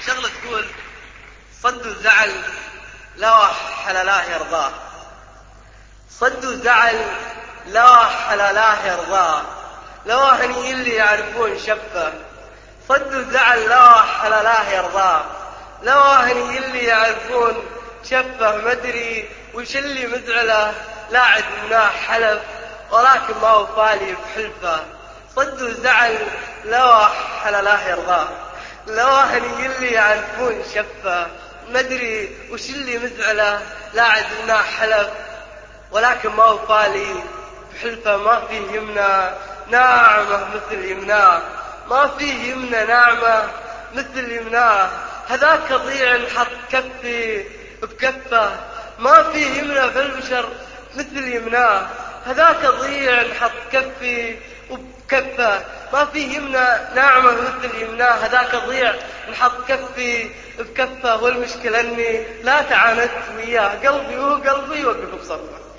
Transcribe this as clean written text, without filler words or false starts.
شغلة تقول صد وزعل لا حلالاه يرضاه. صد وزعل لا حلالاه يرضاه، لو هني اللي يعرفون شفه. صد وزعل لا حلالاه يرضاه، لو هني اللي يعرفون شفه. مدري وش اللي مزعله، لا عد مناه حلف ولكن ما وفالي بحلفه. صد وزعل لا حلالاه يرضاه، لو هني اللي يعرفون شفه. مدري وش اللي مزعله، لا عد مناه حلف ولكن ما وفالي بحلفه. ما فيه يمنى ناعمة مثل يمناه، ما فيه يمنى ناعمة مثل يمناه. هذاك ضيع حط كفي بكفه، ما فيه يمنى في البشر مثل يمناه. هذاك ضيع حط كفي وبكفه، ما فيه يمنى ناعمة مثل يمناه. هذاك ضيع نحط كفي بكفه، والمشكلة اني لا تعاندت وياه، قلبي وهو قلبي يوقف بصفه.